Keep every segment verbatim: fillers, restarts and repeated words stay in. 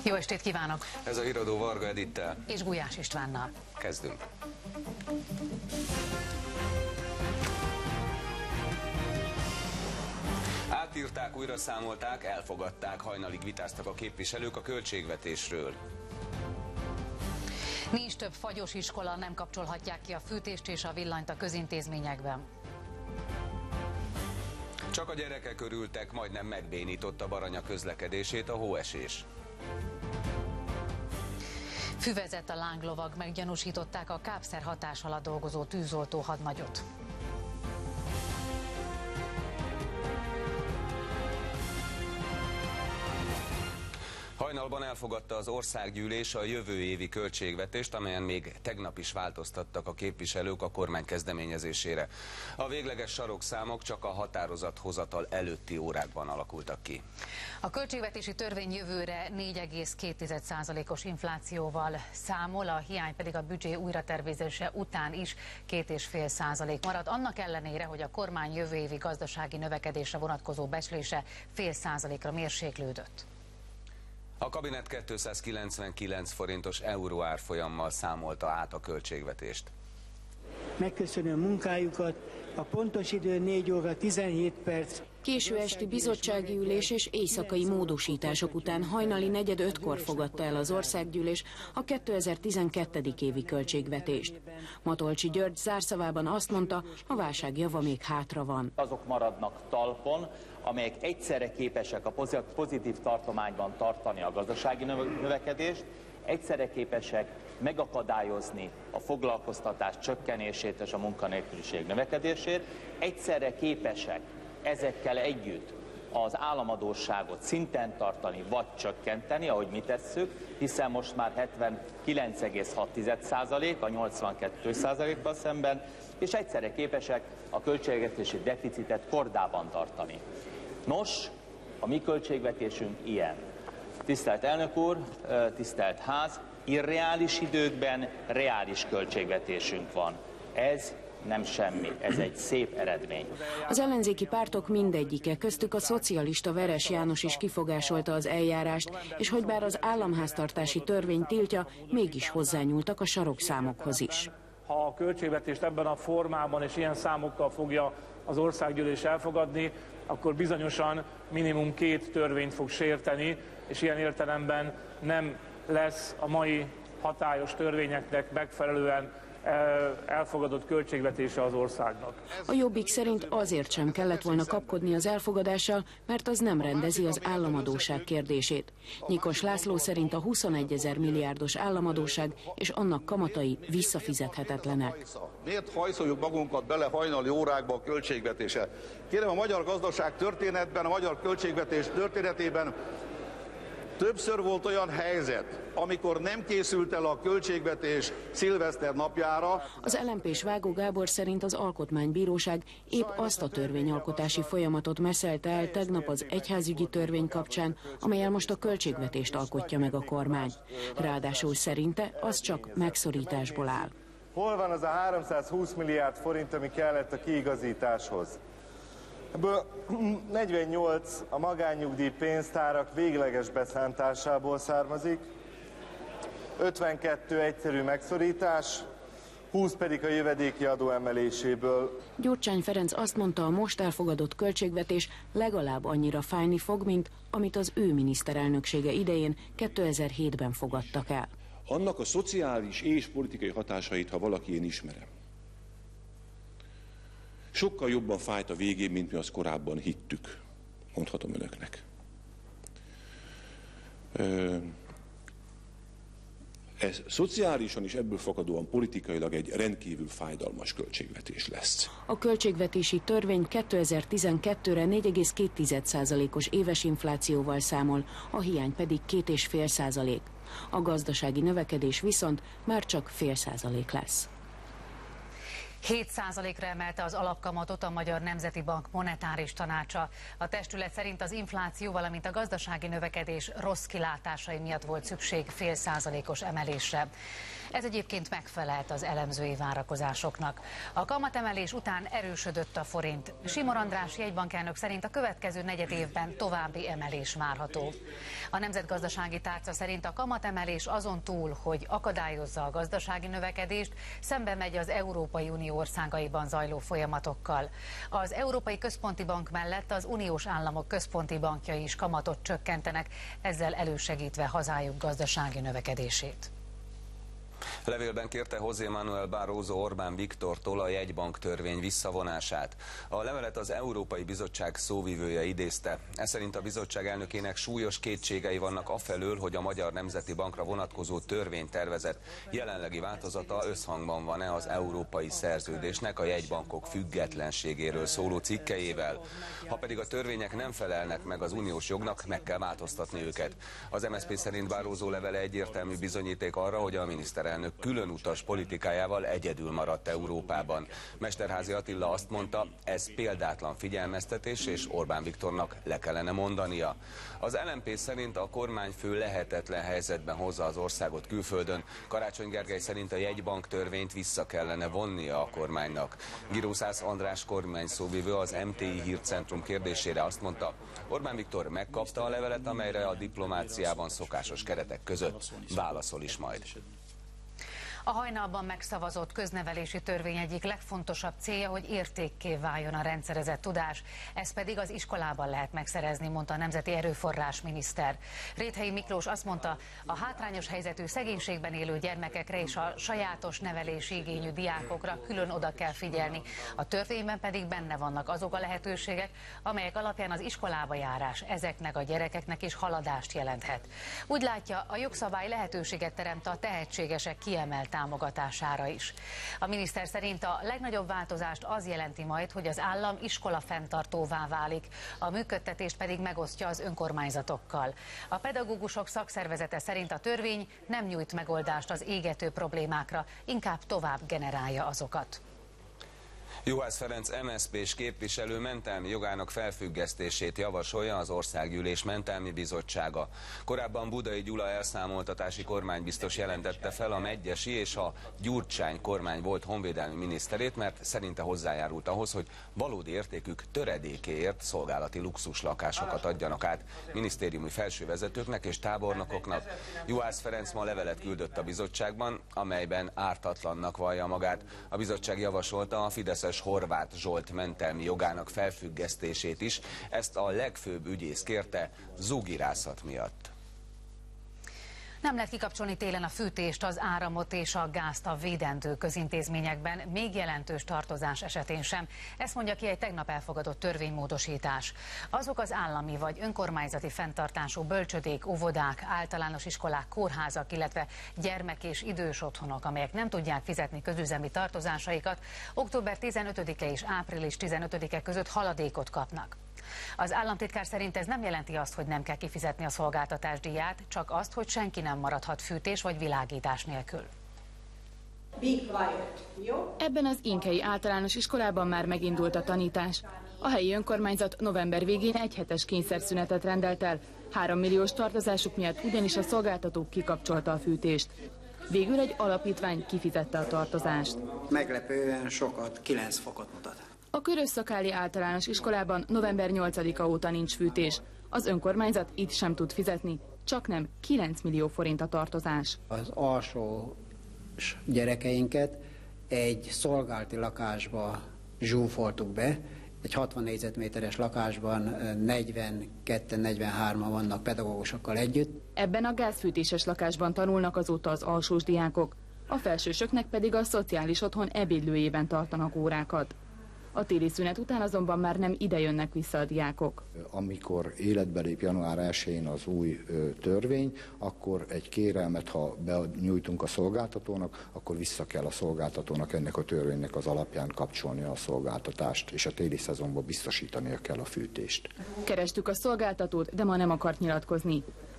Jó estét kívánok! Ez a híradó Varga Edittel és Gulyás Istvánnal. Kezdünk. Átírták, újra számolták, elfogadták, hajnalig vitáztak a képviselők a költségvetésről. Nincs több fagyos iskola, nem kapcsolhatják ki a fűtést és a villanyt a közintézményekben. Csak a gyerekek örültek, majdnem megbénította Baranya közlekedését a hóesés. Füvezett a lánglovag, meggyanúsították a kábszer hatás alatt dolgozó tűzoltó hadnagyot. Hajnalban elfogadta az országgyűlés a jövő évi költségvetést, amelyen még tegnap is változtattak a képviselők a kormány kezdeményezésére. A végleges sarokszámok csak a határozathozatal előtti órákban alakultak ki. A költségvetési törvény jövőre négy egész két százalékos inflációval számol, a hiány pedig a büdzsé újratervezése után is két egész öt százalék marad, annak ellenére, hogy a kormány jövő évi gazdasági növekedésre vonatkozó becslése fél százalékra mérséklődött. A kabinet kétszázkilencvenkilenc forintos euró árfolyammal számolta át a költségvetést. Megköszönöm munkájukat, a pontos idő négy óra tizenhét perc. Késő esti bizottsági ülés és éjszakai módosítások után hajnali negyed ötkor fogadta el az országgyűlés a kétezer-tizenkettő. évi költségvetést. Matolcsy György zárszavában azt mondta, a válság java még hátra van. Azok maradnak talpon, amelyek egyszerre képesek a pozitív tartományban tartani a gazdasági növekedést, egyszerre képesek megakadályozni a foglalkoztatás csökkenését és a munkanélküliség növekedését, egyszerre képesek ezekkel együtt az államadósságot szinten tartani vagy csökkenteni, ahogy mi tesszük, hiszen most már hetvenkilenc egész hat százalék a nyolcvankettő százalékkal szemben, és egyszerre képesek a költségvetési deficitet kordában tartani. Nos, a mi költségvetésünk ilyen. Tisztelt elnök úr, tisztelt ház, irreális időkben reális költségvetésünk van. Ez nem semmi, ez egy szép eredmény. Az ellenzéki pártok mindegyike, köztük a szocialista Veres János is kifogásolta az eljárást, és hogy bár az államháztartási törvény tiltja, mégis hozzányúltak a sarokszámokhoz is. Ha a költségvetést ebben a formában és ilyen számokkal fogja az országgyűlés elfogadni, akkor bizonyosan minimum két törvényt fog sérteni, és ilyen értelemben nem lesz a mai hatályos törvényeknek megfelelően elfogadott költségvetése az országnak. A Jobbik szerint azért sem kellett volna kapkodni az elfogadással, mert az nem rendezi az államadósság kérdését. Nyikos László szerint a huszonegyezer milliárdos államadósság és annak kamatai visszafizethetetlenek. Miért hajszoljuk magunkat bele hajnali órákba a költségvetésre? Kérem, a magyar gazdaság történetben, a magyar költségvetés történetében többször volt olyan helyzet, amikor nem készült el a költségvetés szilveszter napjára. Az el em pés Vágó Gábor szerint az Alkotmánybíróság épp azt a törvényalkotási folyamatot messzelte el tegnap az egyházügyi törvény kapcsán, amellyel most a költségvetést alkotja meg a kormány. Ráadásul szerinte az csak megszorításból áll. Hol van az a háromszázhúsz milliárd forint, ami kellett a kiigazításhoz? Ebből negyvennyolc a magánnyugdíj pénztárak végleges beszántásából származik, ötvenkettő egyszerű megszorítás, húsz pedig a jövedéki adó emeléséből. Gyurcsány Ferenc azt mondta, a most elfogadott költségvetés legalább annyira fájni fog, mint amit az ő miniszterelnöksége idején kétezer-hétben fogadtak el. Annak a szociális és politikai hatásait, ha valaki, én ismerem. Sokkal jobban fájt a végén, mint mi azt korábban hittük, mondhatom önöknek. Ez szociálisan és ebből fakadóan politikailag egy rendkívül fájdalmas költségvetés lesz. A költségvetési törvény kétezer-tizenkettőre négy egész két százalékos éves inflációval számol, a hiány pedig két egész öt százalék. A gazdasági növekedés viszont már csak fél százalék lesz. hét százalékra emelte az alapkamatot a Magyar Nemzeti Bank monetáris tanácsa. A testület szerint az infláció, valamint a gazdasági növekedés rossz kilátásai miatt volt szükség fél százalékos emelésre. Ez egyébként megfelelt az elemzői várakozásoknak. A kamatemelés után erősödött a forint. Simor András jegybankelnök szerint a következő negyed évben további emelés várható. A Nemzetgazdasági Tárca szerint a kamatemelés azon túl, hogy akadályozza a gazdasági növekedést, szembe megy az Európai Unió országaiban zajló folyamatokkal. Az Európai Központi Bank mellett az uniós államok központi bankjai is kamatot csökkentenek, ezzel elősegítve hazájuk gazdasági növekedését. Levélben kérte José Manuel Barroso Orbán Viktortól a jegybank törvény visszavonását. A levelet az Európai Bizottság szóvivője idézte. Ez szerint a bizottság elnökének súlyos kétségei vannak afelől, hogy a Magyar Nemzeti Bankra vonatkozó törvénytervezet jelenlegi változata összhangban van-e az európai szerződésnek a jegybankok függetlenségéről szóló cikkeivel. Ha pedig a törvények nem felelnek meg az uniós jognak, meg kell változtatni őket. Az em es zé pé szerint Barroso levele egyértelmű bizonyíték arra, hogy a miniszterelnök különutas politikájával egyedül maradt Európában. Mesterházy Attila azt mondta, ez példátlan figyelmeztetés, és Orbán Viktornak le kellene mondania. Az el em pé szerint a kormányfő lehetetlen helyzetben hozza az országot külföldön. Karácsony Gergely szerint a jegybank törvényt vissza kellene vonnia a kormánynak. Girószász András kormányszóvivő az em té i Hírcentrum kérdésére azt mondta, Orbán Viktor megkapta a levelet, amelyre a diplomáciában szokásos keretek között válaszol is majd. A hajnalban megszavazott köznevelési törvény egyik legfontosabb célja, hogy értékké váljon a rendszerezett tudás, ezt pedig az iskolában lehet megszerezni, mondta a nemzeti erőforrás miniszter. Réthelyi Miklós azt mondta, a hátrányos helyzetű szegénységben élő gyermekekre és a sajátos nevelési igényű diákokra külön oda kell figyelni. A törvényben pedig benne vannak azok a lehetőségek, amelyek alapján az iskolába járás ezeknek a gyerekeknek is haladást jelenthet. Úgy látja, a jogszabály lehetőséget teremt a tehetségesek kiemelt támogatására is. A miniszter szerint a legnagyobb változást az jelenti majd, hogy az állam iskola fenntartóvá válik, a működtetést pedig megosztja az önkormányzatokkal. A pedagógusok szakszervezete szerint a törvény nem nyújt megoldást az égető problémákra, inkább tovább generálja azokat. Juhász Ferenc em es zé pés képviselő mentelmi jogának felfüggesztését javasolja az Országgyűlés Mentelmi Bizottsága. Korábban Budai Gyula elszámoltatási kormánybiztos jelentette fel a Medgyessy és a Gyurcsány kormány volt honvédelmi miniszterét, mert szerinte hozzájárult ahhoz, hogy valódi értékük töredékéért szolgálati luxus lakásokat adjanak át minisztériumi felsővezetőknek és tábornokoknak. Juhász Ferenc ma levelet küldött a bizottságban, amelyben ártatlannak vallja magát. A bizottság javasolta a fideszes Horváth Zsolt mentelmi jogának felfüggesztését is, ezt a legfőbb ügyész kérte zugirászat miatt. Nem lehet kikapcsolni télen a fűtést, az áramot és a gázt a védendő közintézményekben, még jelentős tartozás esetén sem. Ezt mondja ki egy tegnap elfogadott törvénymódosítás. Azok az állami vagy önkormányzati fenntartású bölcsödék, óvodák, általános iskolák, kórházak, illetve gyermek- és idős otthonok, amelyek nem tudják fizetni közüzemi tartozásaikat, október tizenötödike és április tizenötödike között haladékot kapnak. Az államtitkár szerint ez nem jelenti azt, hogy nem kell kifizetni a szolgáltatás díját, csak azt, hogy senki nem maradhat fűtés vagy világítás nélkül. Ebben az inkei általános iskolában már megindult a tanítás. A helyi önkormányzat november végén egyhetes kényszerszünetet rendelt el, három milliós tartozásuk miatt ugyanis a szolgáltató kikapcsolta a fűtést. Végül egy alapítvány kifizette a tartozást. Meglepően sokat, kilenc fokot mutat. A Körösszakáli általános iskolában november nyolcadika óta nincs fűtés. Az önkormányzat itt sem tud fizetni, csak nem kilenc millió forint a tartozás. Az alsó gyerekeinket egy szolgálati lakásba zsúfoltuk be, egy hatvan négyzetméteres lakásban negyvenkettő-negyvenhárman vannak pedagógusokkal együtt. Ebben a gázfűtéses lakásban tanulnak azóta az alsós diákok, a felsősöknek pedig a szociális otthon ebédlőjében tartanak órákat. A téli szünet után azonban már nem ide jönnek vissza a diákok. Amikor életbe lép január elsején az új törvény, akkor egy kérelmet, ha benyújtunk a szolgáltatónak, akkor vissza kell a szolgáltatónak ennek a törvénynek az alapján kapcsolni a szolgáltatást, és a téli szezonban biztosítania kell a fűtést. Kerestük a szolgáltatót, de ma nem akart nyilatkozni.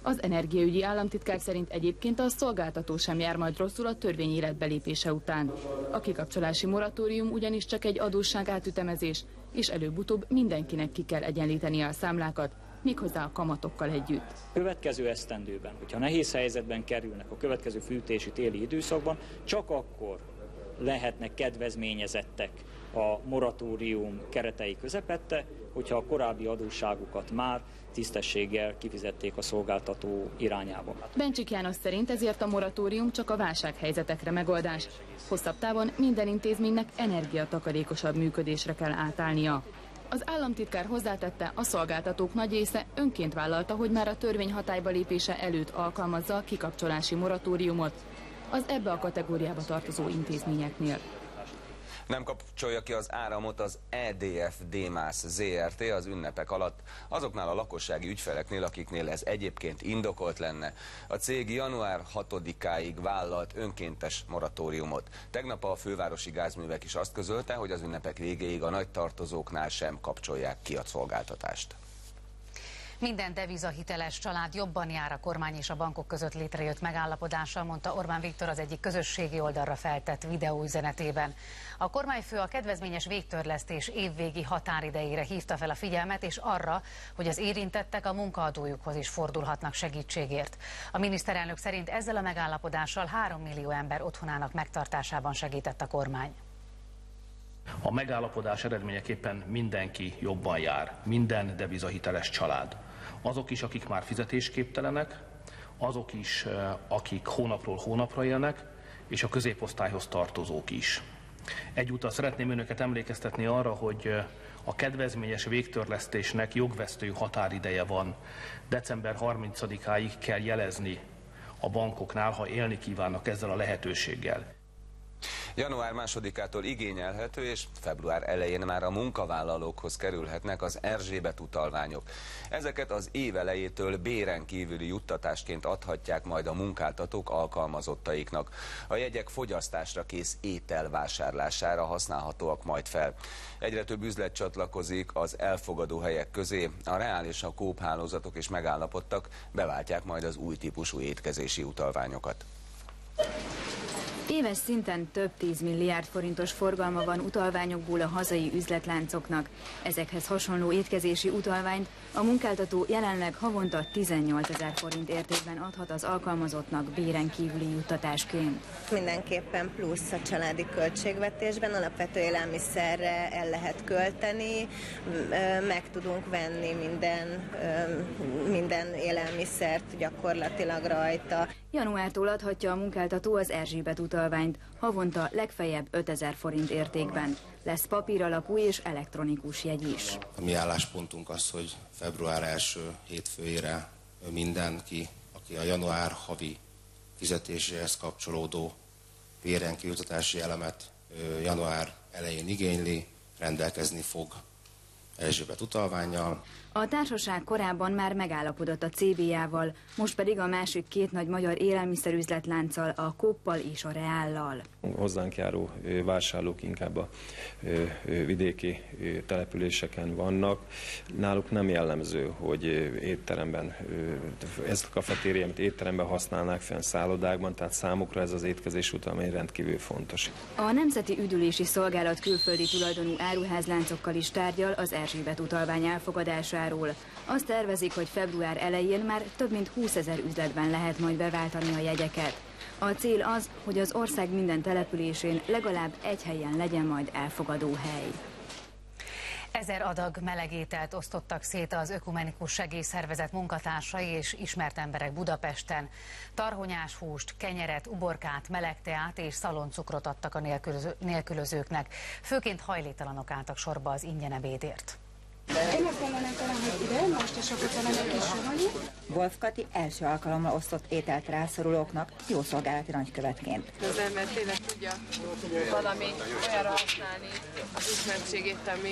Az energiaügyi államtitkár szerint egyébként a szolgáltató sem jár majd rosszul a törvény életbelépése után. A kikapcsolási moratórium ugyanis csak egy adósság átütemezés, és előbb-utóbb mindenkinek ki kell egyenlítenie a számlákat, méghozzá a kamatokkal együtt. Következő esztendőben, hogyha nehéz helyzetben kerülnek a következő fűtési téli időszakban, csak akkor lehetnek kedvezményezettek a moratórium keretei közepette, hogyha a korábbi adósságukat már tisztességgel kifizették a szolgáltató irányába. Bencsik János szerint ezért a moratórium csak a válsághelyzetekre megoldás. Hosszabb távon minden intézménynek energiatakarékosabb működésre kell átállnia. Az államtitkár hozzátette, a szolgáltatók nagy része önként vállalta, hogy már a törvény hatályba lépése előtt alkalmazza a kikapcsolási moratóriumot az ebbe a kategóriába tartozó intézményeknél. Nem kapcsolja ki az áramot az E D F Démász zé er té az ünnepek alatt azoknál a lakossági ügyfeleknél, akiknél ez egyébként indokolt lenne. A cég január hatodikáig vállalt önkéntes moratóriumot. Tegnap a fővárosi gázművek is azt közölte, hogy az ünnepek végéig a nagy tartozóknál sem kapcsolják ki a szolgáltatást. Minden devizahiteles család jobban jár a kormány és a bankok között létrejött megállapodással, mondta Orbán Viktor az egyik közösségi oldalra feltett videóüzenetében. A kormányfő a kedvezményes végtörlesztés évvégi határidejére hívta fel a figyelmet, és arra, hogy az érintettek a munkaadójukhoz is fordulhatnak segítségért. A miniszterelnök szerint ezzel a megállapodással három millió ember otthonának megtartásában segített a kormány. A megállapodás eredményeképpen mindenki jobban jár, minden devizahiteles család. Azok is, akik már fizetésképtelenek, azok is, akik hónapról hónapra élnek, és a középosztályhoz tartozók is. Egyúttal szeretném önöket emlékeztetni arra, hogy a kedvezményes végtörlesztésnek jogvesztő határideje van. december harmincadikáig kell jelezni a bankoknál, ha élni kívánnak ezzel a lehetőséggel. január másodikától igényelhető, és február elején már a munkavállalókhoz kerülhetnek az Erzsébet utalványok. Ezeket az év elejétől béren kívüli juttatásként adhatják majd a munkáltatók alkalmazottaiknak. A jegyek fogyasztásra kész étel vásárlására használhatóak majd fel. Egyre több üzlet csatlakozik az elfogadó helyek közé, a Reál és a Coop hálózatok is megállapodtak, beváltják majd az új típusú étkezési utalványokat. Éves szinten több tízmilliárd forintos forgalma van utalványokból a hazai üzletláncoknak. Ezekhez hasonló étkezési utalványt a munkáltató jelenleg havonta tizennyolcezer forint értékben adhat az alkalmazottnak béren kívüli juttatásként. Mindenképpen plusz a családi költségvetésben, alapvető élelmiszerre el lehet költeni, meg tudunk venni minden, minden élelmiszert gyakorlatilag rajta. Januártól adhatja a munkáltató az Erzsébet utalványt, havonta legfeljebb ötezer forint értékben. Lesz papír alapú és elektronikus jegy is. A mi álláspontunk az, hogy február első hétfőjére mindenki, aki a január havi fizetéséhez kapcsolódó béren kijutatási elemet január elején igényli, rendelkezni fog Erzsébet utalvánnyal. A társaság korábban már megállapodott a cé bé á-val, most pedig a másik két nagy magyar élelmiszerüzletlánccal, a Coop-pal és a Reállal. Hozzánk járó vásárlók inkább a vidéki településeken vannak. Náluk nem jellemző, hogy étteremben, ezt a kafetériát étteremben használnák fenn szállodákban, tehát számukra ez az étkezés utalvány rendkívül fontos. A Nemzeti Üdülési Szolgálat külföldi tulajdonú áruházláncokkal is tárgyal az Erzsébet utalvány elfogadásáról. Azt tervezik, hogy február elején már több mint húszezer üzletben lehet majd beváltani a jegyeket. A cél az, hogy az ország minden településén legalább egy helyen legyen majd elfogadó hely. Ezer adag melegételt osztottak szét az Ökumenikus Segélyszervezet munkatársai és ismert emberek Budapesten. Tarhonyás húst, kenyeret, uborkát, melegteát és szaloncukrot adtak a nélkülöző, nélkülözőknek. Főként hajléktalanok álltak sorba az ingyen ebédért. Én azt mondanám talán, hogy ide, most is akkor talán egy kis vagyunk. Wolf Kati első alkalommal osztott ételt rászorulóknak, jó szolgálati nagykövetként. Az ember tényleg tudja valami olyanra használni az ismertségét, ami,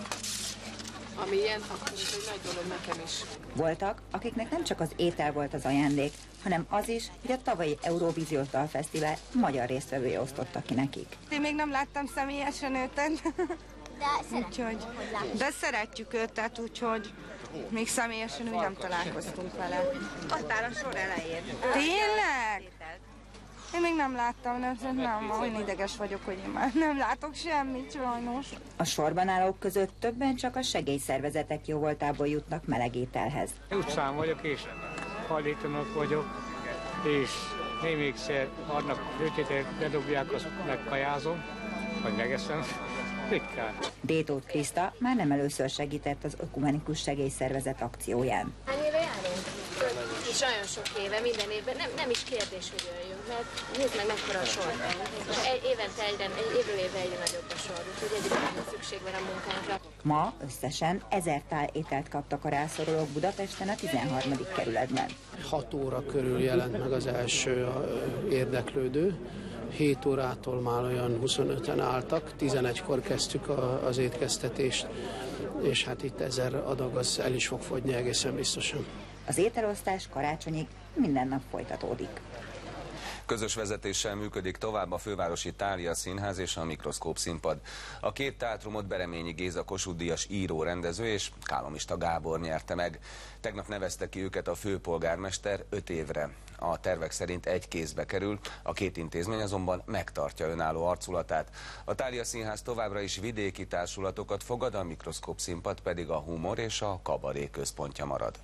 ami ilyen, akkor ez egy nagy dolog nekem is. Voltak, akiknek nem csak az étel volt az ajándék, hanem az is, hogy a tavalyi Eurovíziós Dalfesztivál magyar résztvevője osztotta ki nekik. Én még nem láttam személyesen őtet. úgyhogy, de szeretjük őt, tehát úgyhogy még személyesen úgy nem találkoztunk vele. Ott áll a sor elején. Tényleg? Én még nem láttam, nem, nem, olyan ideges vagyok, hogy én már nem látok semmit, sajnos. A sorban állók között többen csak a segélyszervezetek jóvoltából jutnak melegételhez. Utcán vagyok, és hajléktalanok vagyok, és némégszer adnak főtételt, bedobják, azt megpajázom, vagy megeszem. Ritkán. Détóth Kriszta már nem először segített az Ökumenikus Segélyszervezet akcióján. Hány éve járunk? És nagyon sok éve, minden évben, nem, nem is kérdés, hogy jöjjünk, mert nézd meg mekkora a sor. Egy évente egyre, egy évről évre egyre nagyobb a sor, úgyhogy egyre szükség van a munkánkra. Ma összesen ezer tál ételt kaptak a rászorulók Budapesten a tizenharmadik kerületben. hat óra körül jelent meg az első érdeklődő. hét órától már olyan huszonöten álltak, tizenegykor kezdtük a, az étkeztetést, és hát itt ezer adag az el is fog fogyni egészen biztosan. Az ételosztás karácsonyig minden nap folytatódik. Közös vezetéssel működik tovább a fővárosi Thália Színház és a Mikroszkóp Színpad. A két teátrumot Bereményi Géza Kossuth-díjas író, rendező és Kálomista Gábor nyerte meg. Tegnap nevezte ki őket a főpolgármester öt évre. A tervek szerint egy kézbe kerül, a két intézmény azonban megtartja önálló arculatát. A Thália Színház továbbra is vidéki társulatokat fogad, a Mikroszkóp Színpad pedig a humor és a kabaré központja marad.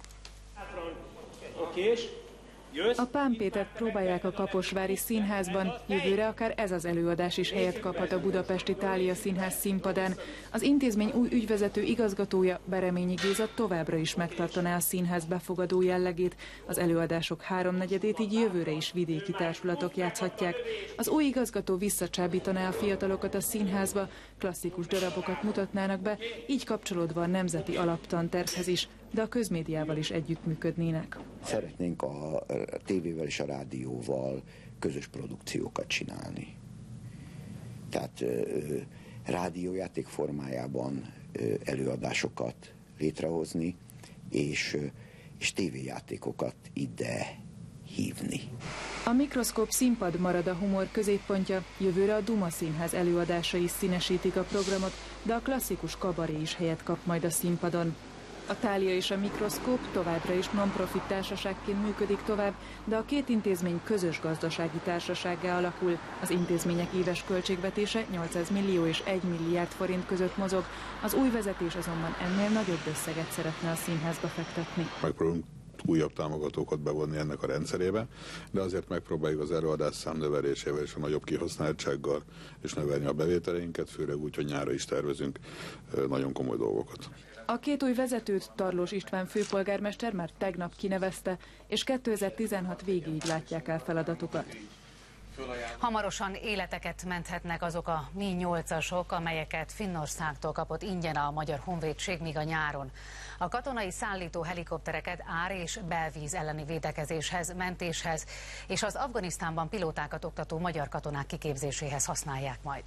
A Pán Pétert próbálják a Kaposvári Színházban, jövőre akár ez az előadás is helyet kaphat a budapesti Thália Színház színpadán. Az intézmény új ügyvezető igazgatója, Bereményi Géza továbbra is megtartaná a színház befogadó jellegét. Az előadások háromnegyedét így jövőre is vidéki társulatok játszhatják. Az új igazgató visszacsábítaná a fiatalokat a színházba, klasszikus darabokat mutatnának be, így kapcsolódva a nemzeti alaptantervhez is, de a közmédiával is együttműködnének. Szeretnénk a tévével és a rádióval közös produkciókat csinálni. Tehát rádiójáték formájában előadásokat létrehozni, és, és tévéjátékokat ide hívni. A Mikroszkóp Színpad marad a humor középpontja, jövőre a Duma Színház előadásai is színesítik a programot, de a klasszikus kabaré is helyet kap majd a színpadon. A Thália és a Mikroszkóp továbbra is non-profit társaságként működik tovább, de a két intézmény közös gazdasági társasággá alakul. Az intézmények éves költségvetése nyolcszáz millió és egy milliárd forint között mozog. Az új vezetés azonban ennél nagyobb összeget szeretne a színházba fektetni. Megpróbálunk újabb támogatókat bevonni ennek a rendszerébe, de azért megpróbáljuk az előadás szám növelésével és a nagyobb kihasználtsággal és növelni a bevételeinket, főleg úgy, hogy nyára is tervezünk nagyon komoly dolgokat. A két új vezetőt Tarlós István főpolgármester már tegnap kinevezte, és kétezer-tizenhat végéig látják el feladatukat. Hamarosan életeket menthetnek azok a Mi nyolcasok, amelyeket Finnországtól kapott ingyen a Magyar Honvédség még a nyáron. A katonai szállító helikoptereket ár- és belvíz elleni védekezéshez, mentéshez és az Afganisztánban pilótákat oktató magyar katonák kiképzéséhez használják majd.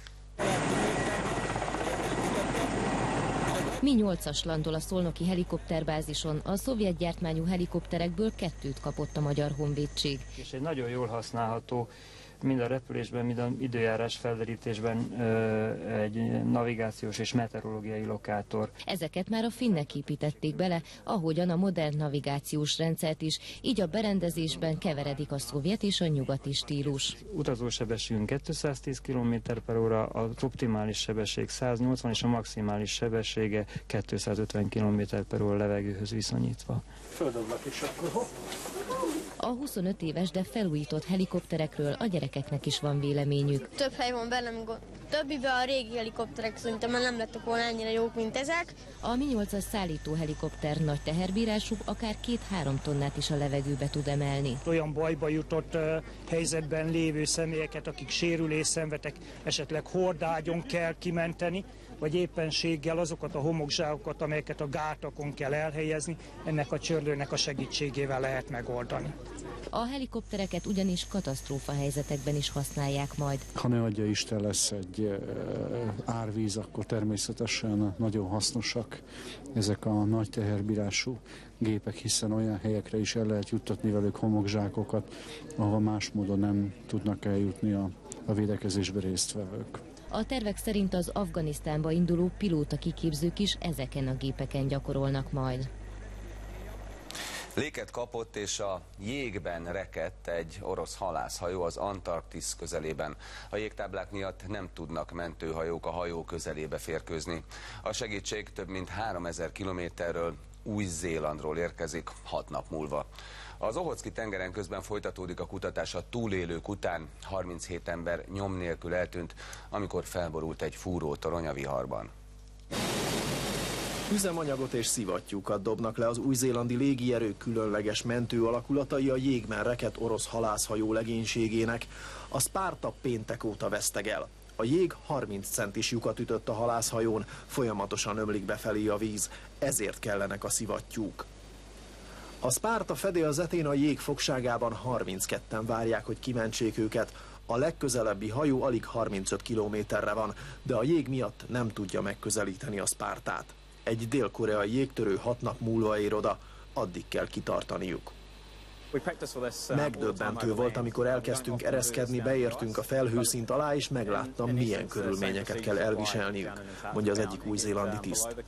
Mi nyolcas landol a szolnoki helikopterbázison, a szovjet gyártmányú helikopterekből kettőt kapott a Magyar Honvédség. És egy nagyon jól használható, mind a repülésben, mind az időjárás felderítésben egy navigációs és meteorológiai lokátor. Ezeket már a finnek építették bele, ahogyan a modern navigációs rendszert is, így a berendezésben keveredik a szovjet és a nyugati stílus. Utazósebességünk kétszáztíz kilométer per óra, az optimális sebesség száznyolcvan és a maximális sebessége kétszázötven kilométer per óra levegőhöz viszonyítva. Földoblak is akkor, hopp. A huszonöt éves, de felújított helikopterekről a gyerekeknek is van véleményük. Több hely van benne, amikor többiben a régi helikopterek szerintem már nem lettek volna ennyire jók, mint ezek. A Mi nyolcas szállító helikopter nagy teherbírású, akár két-három tonnát is a levegőbe tud emelni. Olyan bajba jutott uh, helyzetben lévő személyeket, akik sérülést szenvedtek, esetleg hordágyon kell kimenteni, vagy éppenséggel azokat a homokzsákokat, amelyeket a gátakon kell elhelyezni, ennek a csörlőnek a segítségével lehet megoldani. A helikoptereket ugyanis katasztrófa helyzetekben is használják majd. Ha ne adja Isten lesz egy árvíz, akkor természetesen nagyon hasznosak ezek a nagy teherbírású gépek, hiszen olyan helyekre is el lehet juttatni velük homokzsákokat, ahol más módon nem tudnak eljutni a, a védekezésbe résztvevők. A tervek szerint az Afganisztánba induló pilóta kiképzők is ezeken a gépeken gyakorolnak majd. Léket kapott és a jégben rekedt egy orosz halászhajó az Antarktisz közelében. A jégtáblák miatt nem tudnak mentőhajók a hajó közelébe férkőzni. A segítség több mint háromezer kilométerről, Új-Zélandról érkezik hat nap múlva. Az Ohotszki tengeren közben folytatódik a kutatás a túlélők után. harminchét ember nyom nélkül eltűnt, amikor felborult egy fúrótorony a viharban. Üzemanyagot és szivattyúkat dobnak le az új-zélandi légierő különleges mentő alakulatai a jégben rekedt orosz halászhajó legénységének. A Sparta péntek óta vesztegel. A jég harminc centis lyukat ütött a halászhajón, folyamatosan ömlik befelé a víz, ezért kellenek a szivattyúk. A Sparta fedélzetén a jég fogságában harmincketten várják, hogy kimentsék őket. A legközelebbi hajó alig harmincöt kilométerre van, de a jég miatt nem tudja megközelíteni a Spartát. Egy dél-koreai jégtörő hat nap múlva ér oda, addig kell kitartaniuk. Megdöbbentő volt, amikor elkezdtünk ereszkedni, beértünk a felhőszint alá, és megláttam, milyen körülményeket kell elviselniük, mondja az egyik új-zélandi tiszt.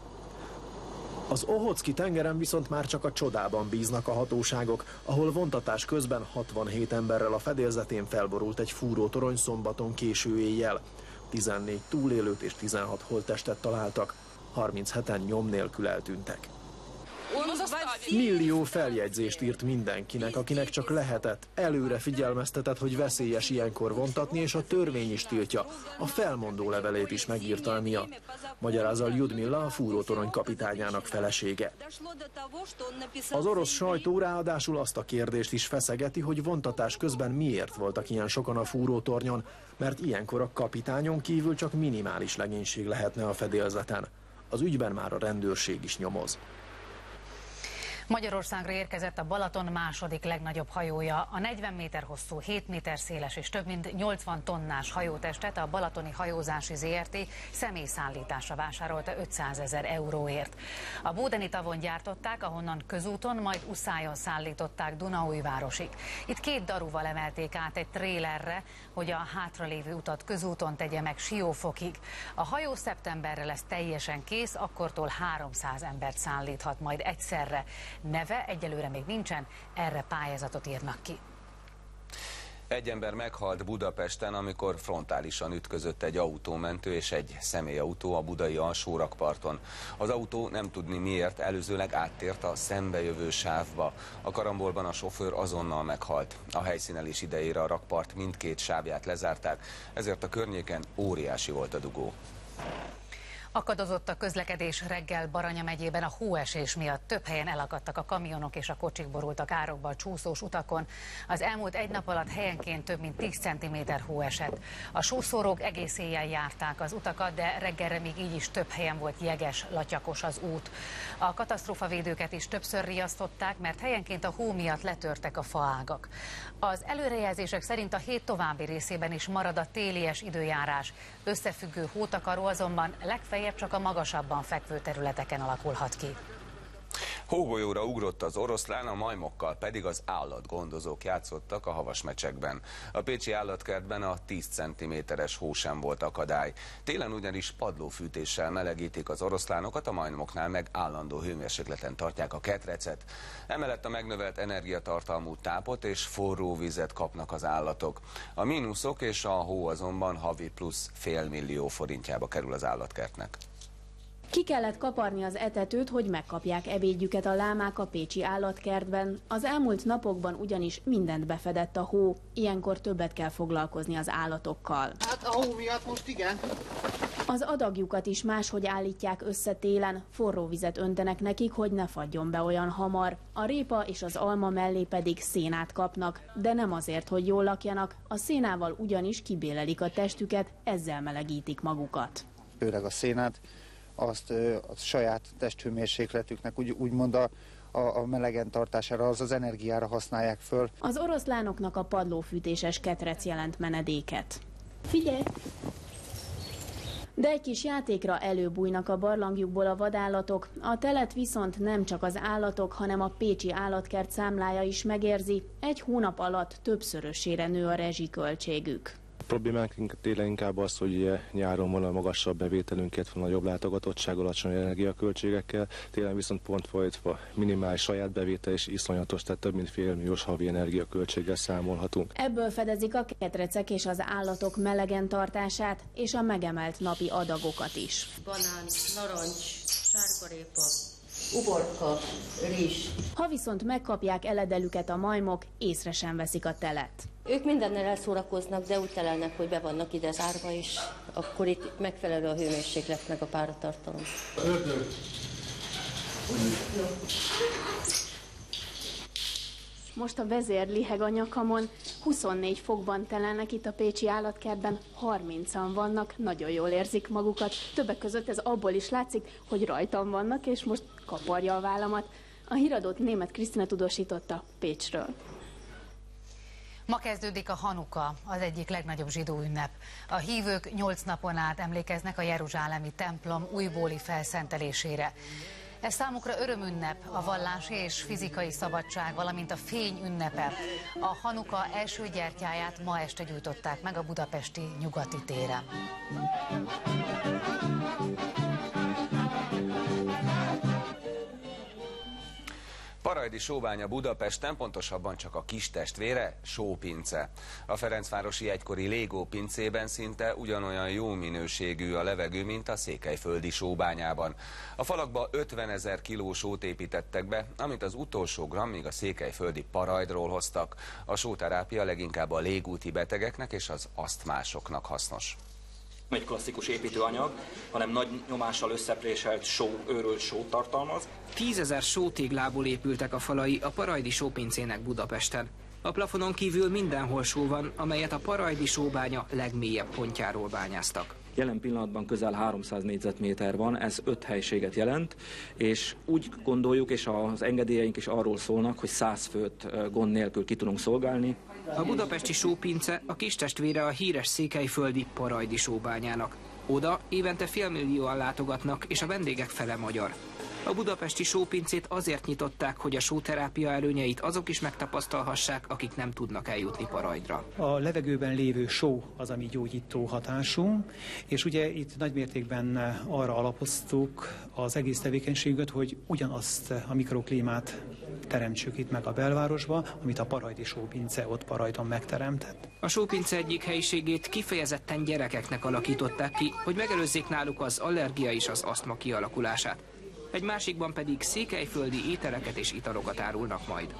Az Ohotszki tengeren viszont már csak a csodában bíznak a hatóságok, ahol vontatás közben hatvanhét emberrel a fedélzetén felborult egy fúrótorony szombaton késő éjjel. tizennégy túlélőt és tizenhat holttestet találtak, harmincheten nyom nélkül eltűntek. Millió feljegyzést írt mindenkinek, akinek csak lehetett. Előre figyelmeztetett, hogy veszélyes ilyenkor vontatni, és a törvény is tiltja. A felmondó levelét is megírta emiatt. Magyarázza Lyudmila, a fúrótorony kapitányának felesége. Az orosz sajtó ráadásul azt a kérdést is feszegeti, hogy vontatás közben miért voltak ilyen sokan a fúrótornyon, mert ilyenkor a kapitányon kívül csak minimális legénység lehetne a fedélzeten. Az ügyben már a rendőrség is nyomoz. Magyarországra érkezett a Balaton második legnagyobb hajója. A negyven méter hosszú, hét méter széles és több mint nyolcvan tonnás hajótestet a Balatoni Hajózási zé er té személyszállításra vásárolta ötszázezer euróért. A Bódeni tavon gyártották, ahonnan közúton, majd Uszályon szállították Dunaújvárosig. Itt két daruval emelték át egy trélerre, hogy a hátralévő utat közúton tegye meg Siófokig. A hajó szeptemberre lesz teljesen kész, akkortól háromszáz embert szállíthat majd egyszerre. Neve egyelőre még nincsen, erre pályázatot írnak ki. Egy ember meghalt Budapesten, amikor frontálisan ütközött egy autómentő és egy személyautó a budai alsórakparton. Az autó nem tudni miért előzőleg áttért a szembejövő sávba. A karambolban a sofőr azonnal meghalt. A helyszínelés idejére a rakpart mindkét sávját lezárták, ezért a környéken óriási volt a dugó. Akadozott a közlekedés reggel Baranya megyében a hóesés miatt. Több helyen elakadtak a kamionok és a kocsik borultak árokba a csúszós utakon. Az elmúlt egy nap alatt helyenként több mint tíz centiméter hó esett. A sószórók egész éjjel járták az utakat, de reggelre még így is több helyen volt jeges, latyakos az út. A katasztrófavédőket is többször riasztották, mert helyenként a hó miatt letörtek a faágak. Az előrejelzések szerint a hét további részében is marad a télies időjárás. Összefüggő hótakaró azonban legfeljebb csak a magasabban fekvő területeken alakulhat ki. Hógolyóra ugrott az oroszlán, a majmokkal pedig az állatgondozók játszottak a havas meccsekben. A pécsi állatkertben a tíz centiméteres hó sem volt akadály. Télen ugyanis padlófűtéssel melegítik az oroszlánokat, a majmoknál meg állandó hőmérsékleten tartják a ketrecet. Emellett a megnövelt energiatartalmú tápot és forró vizet kapnak az állatok. A mínuszok és a hó azonban havi plusz fél millió forintjába kerül az állatkertnek. Ki kellett kaparni az etetőt, hogy megkapják ebédjüket a lámák a pécsi állatkertben. Az elmúlt napokban ugyanis mindent befedett a hó, ilyenkor többet kell foglalkozni az állatokkal. Hát a hó miatt most igen. Az adagjukat is máshogy állítják össze télen, forró vizet öntenek nekik, hogy ne fagyjon be olyan hamar. A répa és az alma mellé pedig szénát kapnak, de nem azért, hogy jól lakjanak, a szénával ugyanis kibélelik a testüket, ezzel melegítik magukat. Főleg a szénát, azt a saját testhőmérsékletüknek úgy, úgymond a, a melegen tartására, az az energiára használják föl. Az oroszlánoknak a padlófűtéses ketrec jelent menedéket. Figyelj! De egy kis játékra előbújnak a barlangjukból a vadállatok, a telet viszont nem csak az állatok, hanem a pécsi állatkert számlája is megérzi, egy hónap alatt többszörösére nő a rezsiköltségük. A problémánk télen inkább az, hogy nyáron van a magasabb bevételünk, illetve nagyobb látogatottság, alacsony energiaköltségekkel, télen viszont pont fordítva minimális saját bevétel és iszonyatos, tehát több mint félmilliós havi energiaköltséggel számolhatunk. Ebből fedezik a ketrecek és az állatok melegen tartását és a megemelt napi adagokat is. Banán, narancs, sárgarépa, uborka, rizs. Ha viszont megkapják eledelüket a majmok, észre sem veszik a telet. Ők mindennel elszórakoznak, de úgy telelnek, hogy be vannak ide zárva, és akkor itt megfelelő a hőmérséklet meg a páratartalom. Ördög. Most a vezér liheg a nyakamon, huszonnégy fokban telelnek itt a pécsi állatkertben, harmincan vannak, nagyon jól érzik magukat. Többek között ez abból is látszik, hogy rajtam vannak, és most kaparja a vállamat. A híradót Németh Krisztina tudósította Pécsről. Ma kezdődik a Hanuka, az egyik legnagyobb zsidó ünnep. A hívők nyolc napon át emlékeznek a jeruzsálemi templom újbóli felszentelésére. Ez számukra örömünnep, a vallási és fizikai szabadság, valamint a fény ünnepe. A Hanuka első gyertyáját ma este gyújtották meg a budapesti Nyugati téren. Parajdi sóbánya Budapesten, pontosabban csak a kis testvére, sópince. A Ferencvárosi egykori Légó pincében szinte ugyanolyan jó minőségű a levegő, mint a székelyföldi sóbányában. A falakba ötvenezer kiló sót építettek be, amit az utolsó grammig a székelyföldi Parajdról hoztak. A sóterápia leginkább a légúti betegeknek és az asztmásoknak hasznos. Egy klasszikus építőanyag, hanem nagy nyomással összepréselt só, őrölt sót tartalmaz. Tízezer sótéglából épültek a falai a Parajdi sópincének Budapesten. A plafonon kívül mindenhol só van, amelyet a Parajdi sóbánya legmélyebb pontjáról bányáztak. Jelen pillanatban közel háromszáz négyzetméter van, ez öt helységet jelent, és úgy gondoljuk, és az engedélyeink is arról szólnak, hogy száz főt gond nélkül ki tudunk szolgálni. A budapesti sópince a kistestvére a híres székelyföldi Parajdi sóbányának. Oda évente félmillióan látogatnak, és a vendégek fele magyar. A budapesti sópincét azért nyitották, hogy a sóterápia előnyeit azok is megtapasztalhassák, akik nem tudnak eljutni Parajdra. A levegőben lévő só az, ami gyógyító hatású, és ugye itt nagymértékben arra alapoztuk az egész tevékenységet, hogy ugyanazt a mikroklímát teremtsük itt meg a belvárosba, amit a Parajdi sópince ott Parajdon megteremtett. A sópince egyik helyiségét kifejezetten gyerekeknek alakították ki, hogy megelőzzék náluk az allergia és az asztma kialakulását. Egy másikban pedig székelyföldi ételeket és italokat árulnak majd.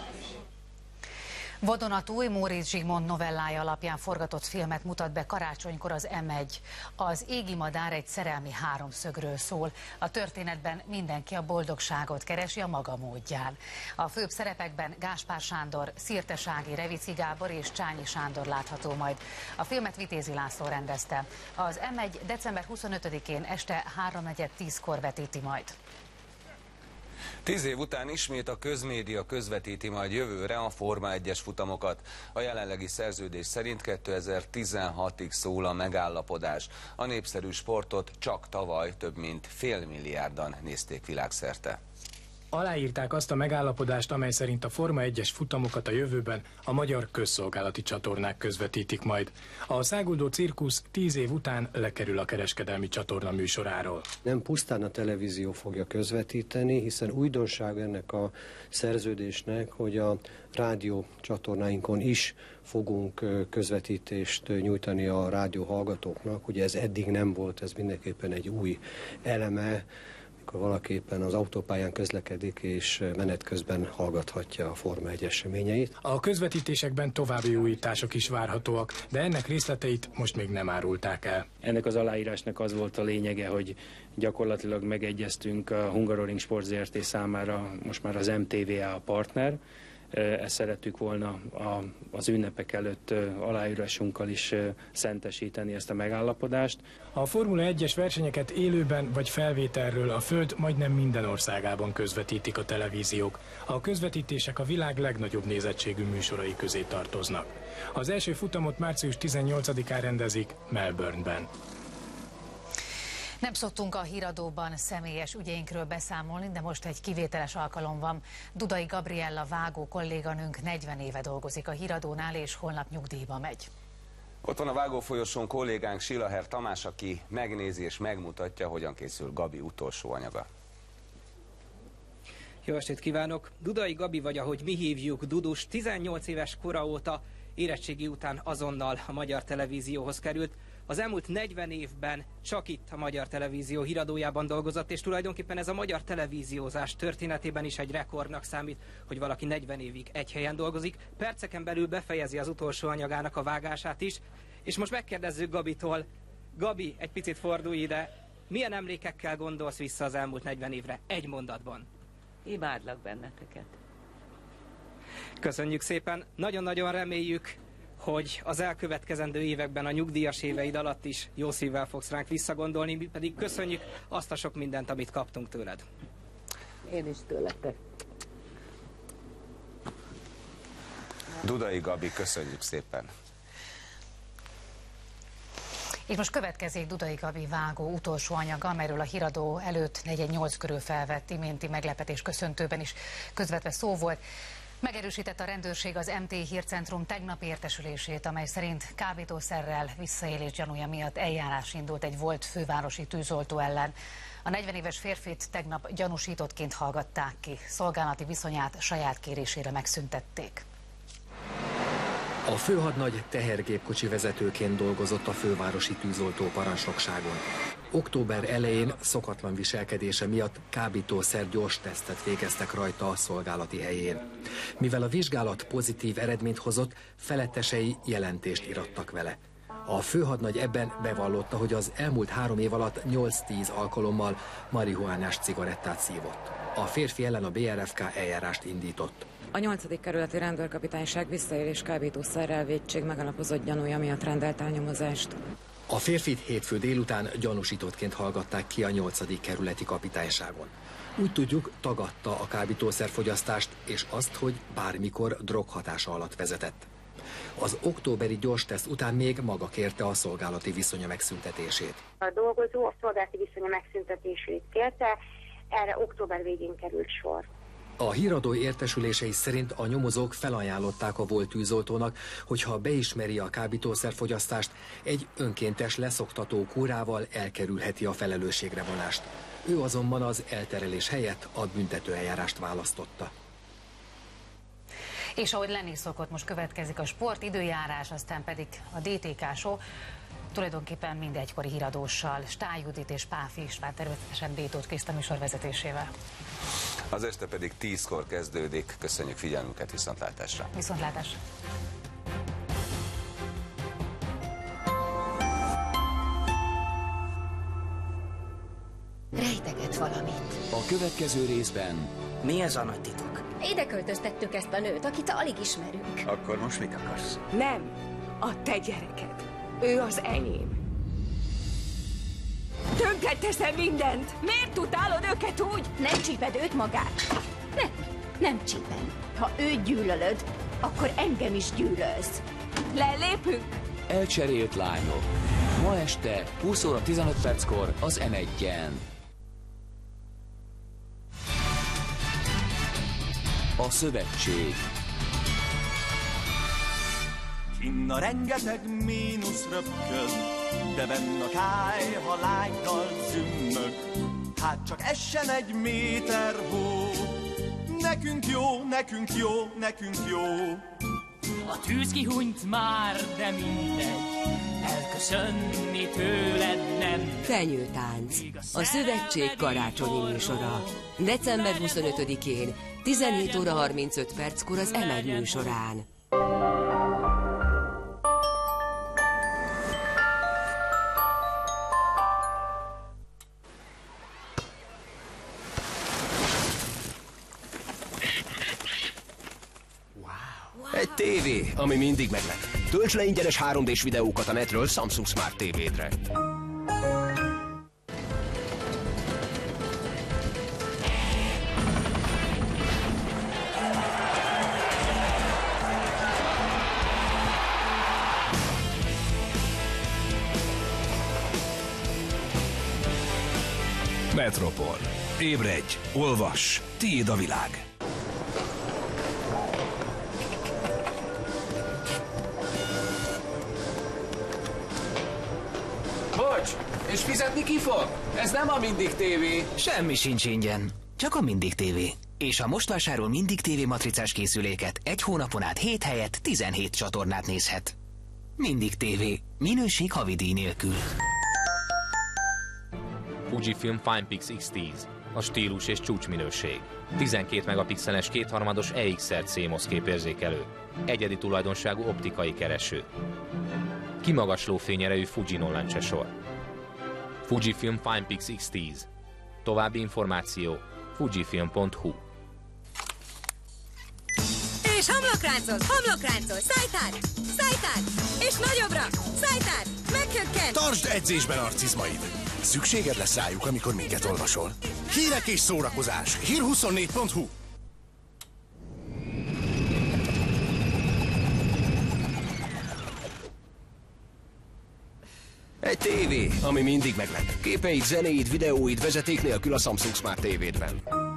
Vadonatúj Móricz Zsigmond novellája alapján forgatott filmet mutat be karácsonykor az em egy. Az Égi madár egy szerelmi háromszögről szól. A történetben mindenki a boldogságot keresi a maga módján. A főbb szerepekben Gáspár Sándor, Szirtes Ági, Revici Gábor és Csányi Sándor látható majd. A filmet Vitézi László rendezte. Az em egy december huszonötödikén este háromnegyed tízkor vetíti majd. Tíz év után ismét a közmédia közvetíti majd jövőre a Forma egyes futamokat. A jelenlegi szerződés szerint kétezer-tizenhatig szól a megállapodás. A népszerű sportot csak tavaly több mint fél milliárdan nézték világszerte. Aláírták azt a megállapodást, amely szerint a Forma egyes futamokat a jövőben a magyar közszolgálati csatornák közvetítik majd. A száguldó cirkusz tíz év után lekerül a kereskedelmi csatorna műsoráról. Nem pusztán a televízió fogja közvetíteni, hiszen újdonság ennek a szerződésnek, hogy a rádió csatornáinkon is fogunk közvetítést nyújtani a rádió hallgatóknak. Ugye ez eddig nem volt, ez mindenképpen egy új eleme, akkor valaki éppen az autópályán közlekedik és menet közben hallgathatja a Forma egy eseményeit. A közvetítésekben további újítások is várhatóak, de ennek részleteit most még nem árulták el. Ennek az aláírásnak az volt a lényege, hogy gyakorlatilag megegyeztünk a Hungaroring Sport zé er té számára, most már az em té vé á a partner. Ezt szerettük volna a, az ünnepek előtt aláírásunkkal is szentesíteni, ezt a megállapodást. A Formula egyes versenyeket élőben vagy felvételről a Föld majdnem minden országában közvetítik a televíziók. A közvetítések a világ legnagyobb nézettségű műsorai közé tartoznak. Az első futamot március tizennyolcadikán rendezik Melbourneben. Nem szoktunk a híradóban személyes ügyeinkről beszámolni, de most egy kivételes alkalom van. Dudai Gabriella vágó kolléganőnk negyven éve dolgozik a híradónál, és holnap nyugdíjba megy. Ott van a vágófolyosón kollégánk Silaher Tamás, aki megnézi és megmutatja, hogyan készül Gabi utolsó anyaga. Jó estét kívánok! Dudai Gabi, vagy ahogy mi hívjuk, Dudus, tizennyolc éves kora óta érettségi után azonnal a Magyar Televízióhoz került. Az elmúlt negyven évben csak itt a Magyar Televízió híradójában dolgozott, és tulajdonképpen ez a magyar televíziózás történetében is egy rekordnak számít, hogy valaki negyven évig egy helyen dolgozik. Perceken belül befejezi az utolsó anyagának a vágását is, és most megkérdezzük Gabitól. Gabi, egy picit fordulj ide, milyen emlékekkel gondolsz vissza az elmúlt negyven évre? Egy mondatban. Imádlak benneteket. Köszönjük szépen, nagyon-nagyon reméljük, hogy az elkövetkezendő években, a nyugdíjas éveid alatt is jó szívvel fogsz ránk visszagondolni, mi pedig köszönjük azt a sok mindent, amit kaptunk tőled. Én is tőletek. Dudai Gabi, köszönjük szépen. És most következik Dudai Gabi vágó utolsó anyaga, amelyről a híradó előtt negyven nyolc körül felvett iménti meglepetés köszöntőben is közvetve szó volt. Megerősítette a rendőrség az em té hírcentrum tegnapi értesülését, amely szerint kábítószerrel visszaélés gyanúja miatt eljárás indult egy volt fővárosi tűzoltó ellen. A negyven éves férfit tegnap gyanúsítottként hallgatták ki. Szolgálati viszonyát saját kérésére megszüntették. A főhadnagy tehergépkocsi vezetőként dolgozott a fővárosi tűzoltó parancsnokságon. Október elején szokatlan viselkedése miatt kábítószer gyors tesztet végeztek rajta a szolgálati helyén. Mivel a vizsgálat pozitív eredményt hozott, felettesei jelentést irattak vele. A főhadnagy ebben bevallotta, hogy az elmúlt három év alatt nyolc-tíz alkalommal marihuánás cigarettát szívott. A férfi ellen a bé er ef ká eljárást indított. A nyolcadik kerületi rendőrkapitányság visszaélés kábítószerrel vétség megalapozott gyanúja miatt rendelt elnyomozást. A férfit hétfő délután gyanúsítottként hallgatták ki a nyolcadik kerületi kapitányságon. Úgy tudjuk, tagadta a kábítószerfogyasztást és azt, hogy bármikor droghatása alatt vezetett. Az októberi gyorsteszt után még maga kérte a szolgálati viszonya megszüntetését. A dolgozó a szolgálati viszonya megszüntetését kérte, erre október végén került sor. A híradó értesülései szerint a nyomozók felajánlották a volt tűzoltónak, hogy ha beismeri a kábítószerfogyasztást, egy önkéntes leszoktató kúrával elkerülheti a felelősségre vonást. Ő azonban az elterelés helyett a büntetőeljárást választotta. És ahogy lenni szokott, most következik a sport, időjárás, aztán pedig a dé té ká show. Tulajdonképpen mindegykori híradóssal, Stály Judit és Páfi István, természetesen Bétót Kriszta műsorvezetésével. Az este pedig tízkor kezdődik. Köszönjük figyelmüket, viszontlátásra! Viszontlátásra! Rejteget valamit. A következő részben... Mi ez a nagy titok? Ide költöztettük ezt a nőt, akit alig ismerünk. Akkor most mit akarsz? Nem, a te gyereked. Ő az enyém. Tönkreteszem mindent! Miért utálod őket úgy? Nem csíped őt magát? Nem, nem csípem. Ha őt gyűlölöd, akkor engem is gyűlölsz. Lelépünk? Elcserélt lányok. Ma este húsz óra tizenöt perckor az em egyen. A szövetség. Kinn a rengeteg mínusz röpköd, de benn a kály, ha lágydal zümmög. Hát csak essen egy méter hó, nekünk jó, nekünk jó, nekünk jó. A tűz kihunyt már, de mindegy, elköszönni tőled nem. Fenyőtánc, a szövetség karácsonyi műsora. december huszonötödikén, tizenhét óra harmincöt perckor az em egy műsorán. Egy tévé, ami mindig meglep. Tölts le ingyenes három dés videókat a netről Samsung Smart tévédre. Metropol. Ébredj, olvass, tiéd a világ. És fizetni ki fog? Ez nem a Mindig tévé. Semmi sincs ingyen, csak a Mindig tévé. És ha most vásárol Mindig tévé matricás készüléket, egy hónapon át hét helyett tizenhét csatornát nézhet. Mindig tévé. Minőség havidíj nélkül. Fujifilm Finepix X tíz. A stílus és csúcsminőség. tizenkét megapixeles kétharmados E X R CMOS képérzékelő. Egyedi tulajdonságú optikai kereső. Kimagasló fényerejű Fujinon lencsesor. Fujifilm Finepix X tíz. További információ fujifilm pont hu. És homlokráncol, homlokráncol, szájtár, szájtár, és nagyobbra, szájtár, meghökkent. Tartsd edzésben arcizmaid. Szükséged lesz rájuk, amikor minket olvasol. Hírek és szórakozás. hír huszonnégy pont hu. Egy tévé, ami mindig meglep. Képeid, zenéid, videóid vezeték nélkül a Samsung Smart tévédben.